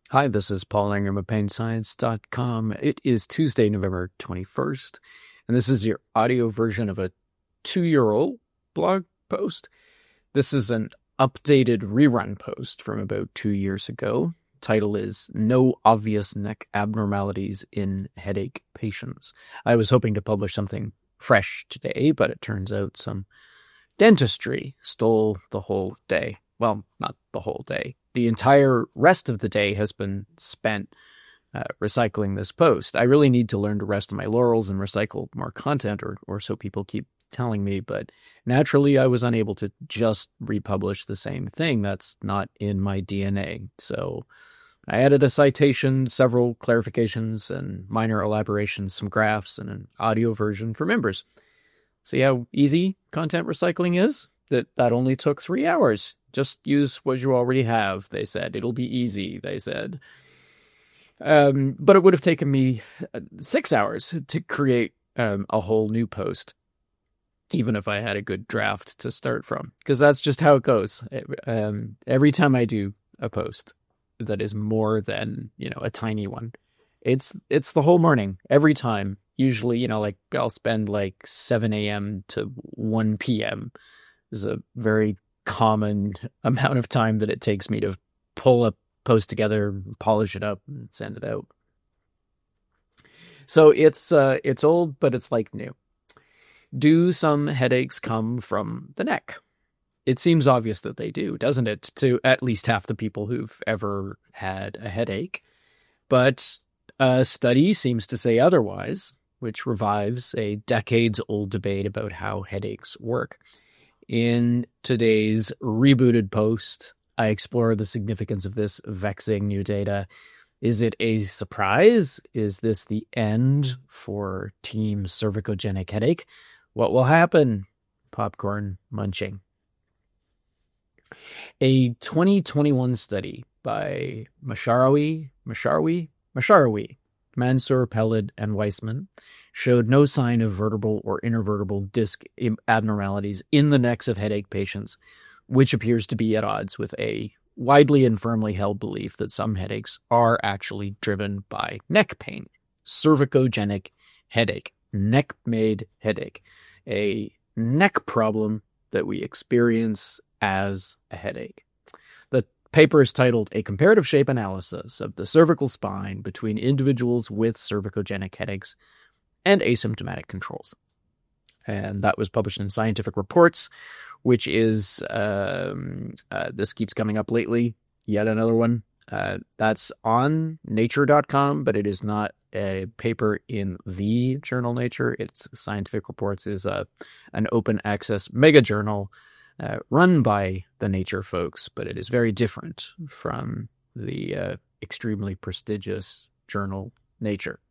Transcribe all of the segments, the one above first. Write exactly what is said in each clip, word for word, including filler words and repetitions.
Hi, this is Paul Ingram of pain science dot com. It is Tuesday, November twenty-first, and this is your audio version of a two-year-old blog post. This is an updated rerun post from about two years ago. Title is No Obvious Neck Abnormalities in Headache Patients. I was hoping to publish something fresh today, but it turns out some dentistry stole the whole day. Well, not the whole day. The entire rest of the day has been spent uh, recycling this post. I really need to learn to rest on my laurels and recycle more content, or, or so people keep telling me, but naturally I was unable to just republish the same thing. That's not in my D N A. So I added a citation, several clarifications, and minor elaborations, some graphs, and an audio version for members. See how easy content recycling is? That that only took three hours. Just use what you already have, they said. It'll be easy, they said. Um, but it would have taken me six hours to create um, a whole new post, even if I had a good draft to start from. Because that's just how it goes. Um, every time I do a post that is more than, you know, a tiny one, it's it's the whole morning, every time. Usually, you know, like I'll spend like seven a.m. to one p.m. is a very common amount of time that it takes me to pull a post together, polish it up, and send it out. So it's uh, it's old, but it's like new. Do some headaches come from the neck? It seems obvious that they do, doesn't it, to at least half the people who've ever had a headache. But a study seems to say otherwise, which revives a decades-old debate about how headaches work. In today's rebooted post, I explore the significance of this vexing new data. Is it a surprise? Is this the end for Team Cervicogenic Headache? What will happen? Popcorn munching. A twenty twenty-one study by Masharoui, Masharoui, Masharoui, Mansour, Peled, and Weissman showed no sign of vertebral or intervertebral disc abnormalities in the necks of headache patients, which appears to be at odds with a widely and firmly held belief that some headaches are actually driven by neck pain. Cervicogenic headache, neck-made headache, a neck problem that we experience as a headache. The paper is titled A Comparative Shape Analysis of the Cervical Spine Between Individuals with Cervicogenic Headaches and Asymptomatic Controls. And that was published in Scientific Reports, which is, um, uh, this keeps coming up lately, yet another one. Uh, that's on nature dot com, but it is not a paper in the journal Nature. It's Scientific Reports is a, an open access mega journal uh, run by the Nature folks, but it is very different from the uh, extremely prestigious journal Nature.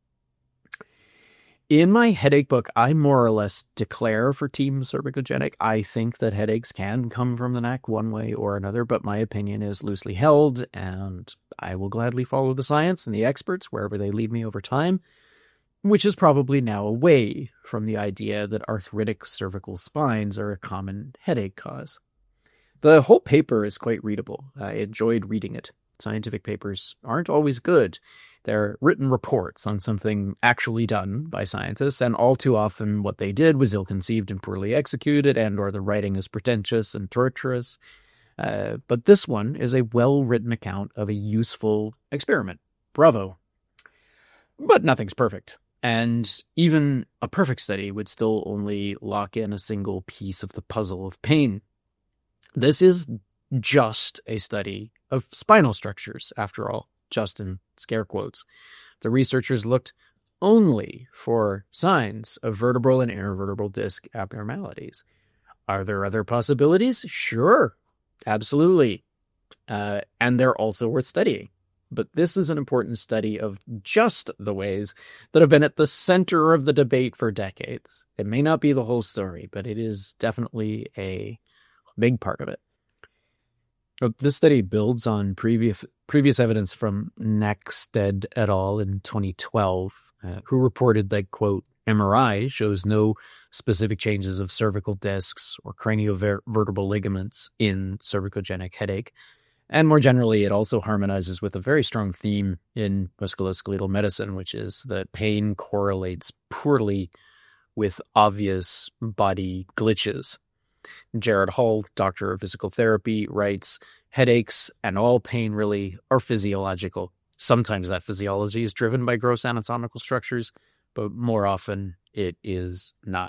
In my headache book, I more or less declare for Team Cervicogenic. I think that headaches can come from the neck one way or another, but my opinion is loosely held, and I will gladly follow the science and the experts wherever they lead me over time, which is probably now away from the idea that arthritic cervical spines are a common headache cause. The whole paper is quite readable. I enjoyed reading it. Scientific papers aren't always good. They're written reports on something actually done by scientists, and all too often what they did was ill-conceived and poorly executed, and or the writing is pretentious and torturous. Uh, but this one is a well-written account of a useful experiment. Bravo. But nothing's perfect, and even a perfect study would still only lock in a single piece of the puzzle of pain. This is just a study of spinal structures, after all. Just in scare quotes. The researchers looked only for signs of vertebral and intervertebral disc abnormalities. Are there other possibilities? Sure, absolutely. Uh, and they're also worth studying. But this is an important study of just the ways that have been at the center of the debate for decades. It may not be the whole story, but it is definitely a big part of it. This study builds on previous previous evidence from Nackstead et al. In twenty twelve, uh, who reported that, quote, M R I shows no specific changes of cervical discs or craniovertebral ligaments in cervicogenic headache, And more generally, it also harmonizes with a very strong theme in musculoskeletal medicine, which is that pain correlates poorly with obvious body glitches. Jared Hall, doctor of physical therapy, writes, headaches and all pain really are physiological. Sometimes that physiology is driven by gross anatomical structures, but more often it is not.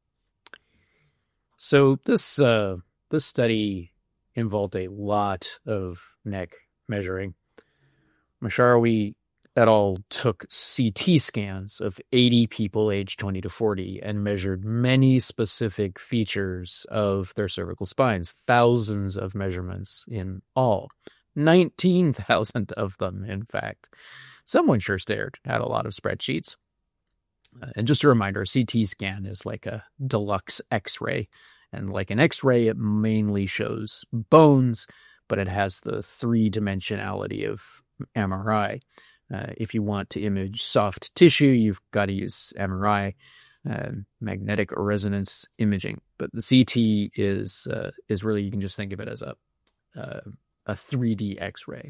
So this uh, this study involved a lot of neck measuring. Masharawi et al. Took C T scans of eighty people aged twenty to forty and measured many specific features of their cervical spines, thousands of measurements in all, nineteen thousand of them, in fact. Someone sure stared at a lot of spreadsheets. Uh, and just a reminder, a C T scan is like a deluxe X-ray. And like an X-ray, it mainly shows bones, but it has the three-dimensionality of M R I. Uh, if you want to image soft tissue, you've got to use M R I, uh, magnetic resonance imaging. But the C T is uh, is really, you can just think of it as a uh, a three D X-ray.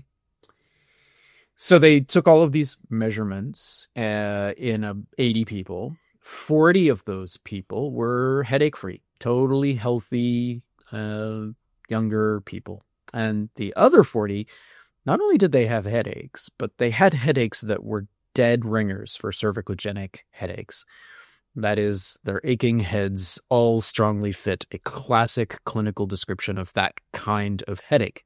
So they took all of these measurements uh, in uh, eighty people. forty of those people were headache-free, totally healthy, uh, younger people. And the other forty, not only did they have headaches, but they had headaches that were dead ringers for cervicogenic headaches. That is, their aching heads all strongly fit a classic clinical description of that kind of headache.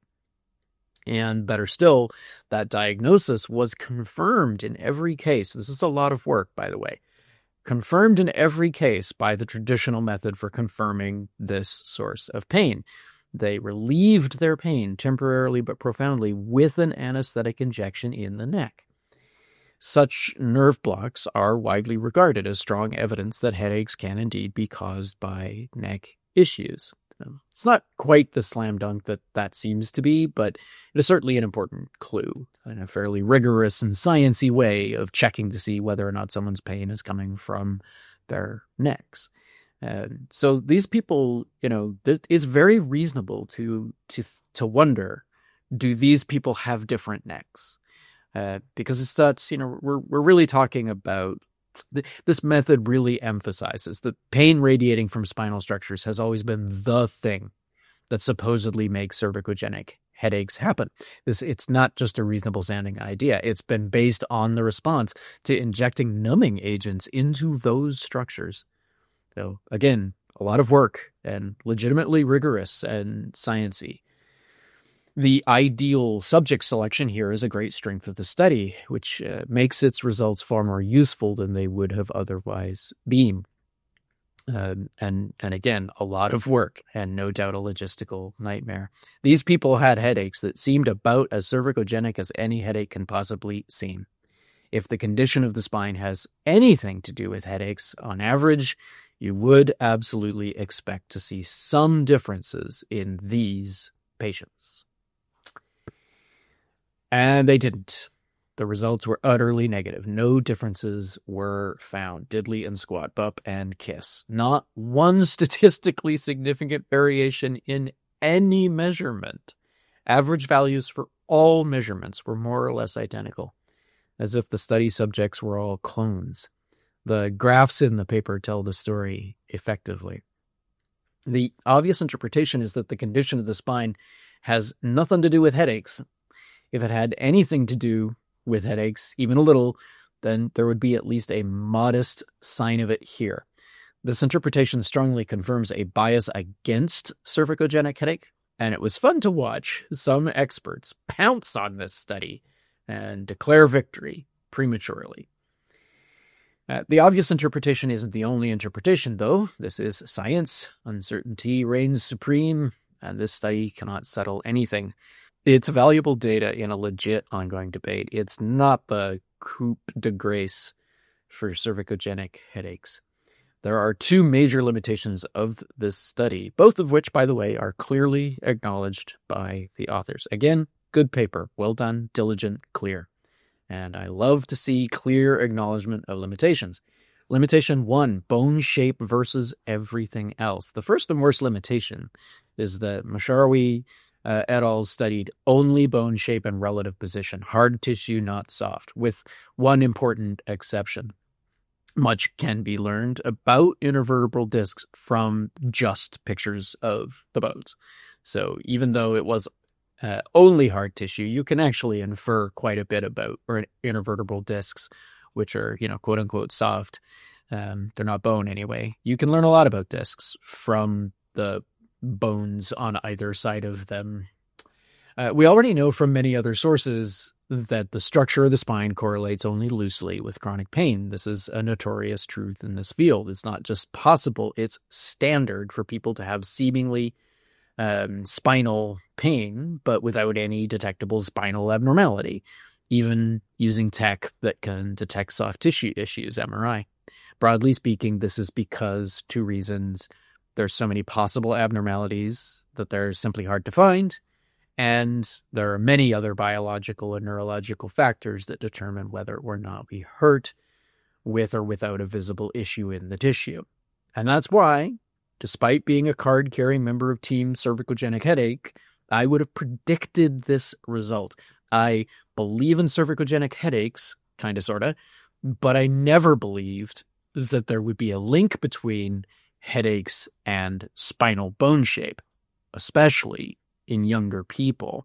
And better still, that diagnosis was confirmed in every case. This is a lot of work, by the way. Confirmed in every case by the traditional method for confirming this source of pain. They relieved their pain temporarily but profoundly with an anesthetic injection in the neck. Such nerve blocks are widely regarded as strong evidence that headaches can indeed be caused by neck issues. It's not quite the slam dunk that that seems to be, but it is certainly an important clue in a fairly rigorous and sciencey way of checking to see whether or not someone's pain is coming from their necks. And so these people, you know, it's very reasonable to to to wonder, do these people have different necks? Uh, because it's that's, you know, we're we're really talking about. This method really emphasizes that pain radiating from spinal structures has always been the thing that supposedly makes cervicogenic headaches happen. This it's not just a reasonable sounding idea. It's been based on the response to injecting numbing agents into those structures. So again, a lot of work and legitimately rigorous and sciencey. The ideal subject selection here is a great strength of the study, which uh, makes its results far more useful than they would have otherwise been. Um, and, and again, a lot of work and no doubt a logistical nightmare. These people had headaches that seemed about as cervicogenic as any headache can possibly seem. If the condition of the spine has anything to do with headaches, on average, you would absolutely expect to see some differences in these patients. And they didn't. The results were utterly negative. No differences were found. Diddley and squat, bup and kiss. Not one statistically significant variation in any measurement. Average values for all measurements were more or less identical, as if the study subjects were all clones. The graphs in the paper tell the story effectively. The obvious interpretation is that the condition of the spine has nothing to do with headaches. If it had anything to do with headaches, even a little, then there would be at least a modest sign of it here. This interpretation strongly confirms a bias against cervicogenic headache, and it was fun to watch some experts pounce on this study and declare victory prematurely. Uh, the obvious interpretation isn't the only interpretation, though. This is science. Uncertainty reigns supreme, and this study cannot settle anything. It's valuable data in a legit ongoing debate. It's not the coup de grace for cervicogenic headaches. There are two major limitations of this study, both of which, by the way, are clearly acknowledged by the authors. Again, good paper. Well done, diligent, clear. And I love to see clear acknowledgement of limitations. Limitation one, bone shape versus everything else. The first and worst limitation is that Masharawi uh, et al. Studied only bone shape and relative position, hard tissue, not soft, with one important exception. Much can be learned about intervertebral discs from just pictures of the bones. So even though it was uh, only hard tissue, you can actually infer quite a bit about or intervertebral discs, which are, you know, quote unquote soft. Um, they're not bone anyway. You can learn a lot about discs from the bones on either side of them. Uh, we already know from many other sources that the structure of the spine correlates only loosely with chronic pain. This is a notorious truth in this field. It's not just possible, it's standard for people to have seemingly um, spinal pain, but without any detectable spinal abnormality, even using tech that can detect soft tissue issues, M R I. Broadly speaking, this is because two reasons. There's so many possible abnormalities that they're simply hard to find, and there are many other biological and neurological factors that determine whether or not we hurt with or without a visible issue in the tissue. And that's why, despite being a card-carrying member of Team Cervicogenic Headache, I would have predicted this result. I believe in cervicogenic headaches, kind of, sort of, but I never believed that there would be a link between headaches and spinal bone shape, especially in younger people.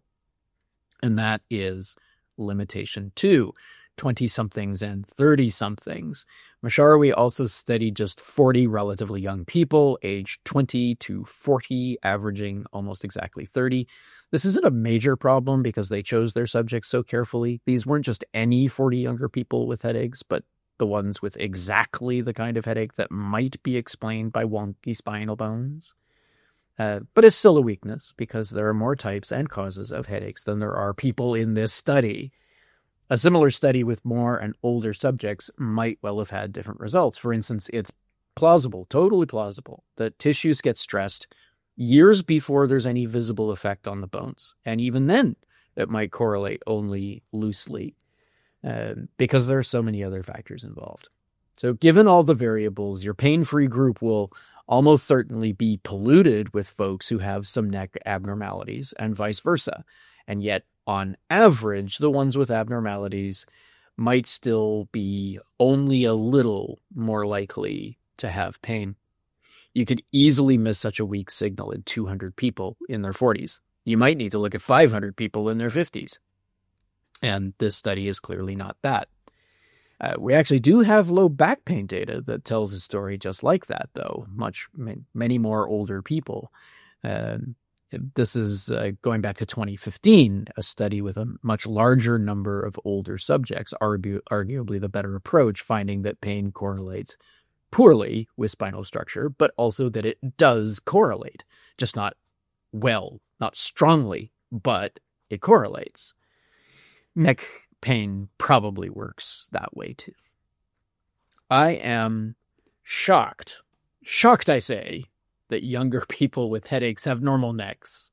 And that is limitation two, twenty-somethings and thirty-somethings. Masharawi also studied just forty relatively young people, aged twenty to forty, averaging almost exactly thirty. This isn't a major problem because they chose their subjects so carefully. These weren't just any forty younger people with headaches, but the ones with exactly the kind of headache that might be explained by wonky spinal bones. Uh, but it's still a weakness because there are more types and causes of headaches than there are people in this study. A similar study with more and older subjects might well have had different results. For instance, it's plausible, totally plausible, that tissues get stressed years before there's any visible effect on the bones. And even then, it might correlate only loosely. Uh, because there are so many other factors involved. So given all the variables, your pain-free group will almost certainly be polluted with folks who have some neck abnormalities and vice versa. And yet, on average, the ones with abnormalities might still be only a little more likely to have pain. You could easily miss such a weak signal in two hundred people in their forties. You might need to look at five hundred people in their fifties. And this study is clearly not that. Uh, we actually do have low back pain data that tells a story just like that, though. Much, many more older people. Uh, this is uh, going back to twenty fifteen, a study with a much larger number of older subjects, argu- arguably the better approach, finding that pain correlates poorly with spinal structure, but also that it does correlate. Just not well, not strongly, but it correlates. Neck pain probably works that way too. I am shocked, shocked I say, that younger people with headaches have normal necks.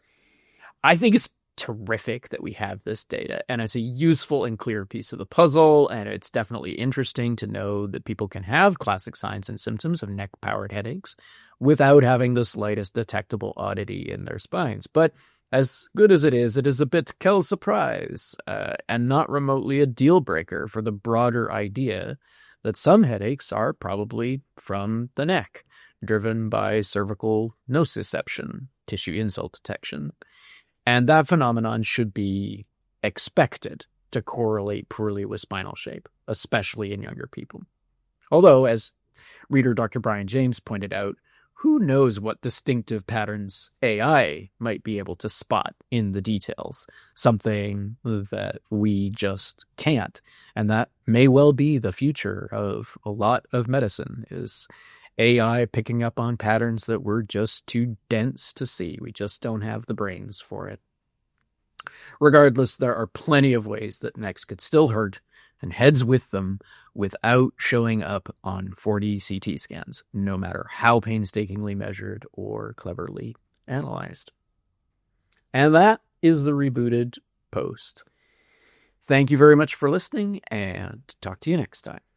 I think it's terrific that we have this data, and it's a useful and clear piece of the puzzle, and it's definitely interesting to know that people can have classic signs and symptoms of neck-powered headaches without having the slightest detectable oddity in their spines. But as good as it is, it is a bit quelle surprise, uh, and not remotely a deal breaker for the broader idea that some headaches are probably from the neck, driven by cervical nociception, tissue insult detection. And that phenomenon should be expected to correlate poorly with spinal shape, especially in younger people. Although, as reader Doctor Brian James pointed out, who knows what distinctive patterns A I might be able to spot in the details, something that we just can't. And that may well be the future of a lot of medicine, is A I picking up on patterns that we're just too dense to see. We just don't have the brains for it. Regardless, there are plenty of ways that necks could still hurt, and heads with them, without showing up on forty C T scans, no matter how painstakingly measured or cleverly analyzed. And that is the Rebooted Post. Thank you very much for listening, and talk to you next time.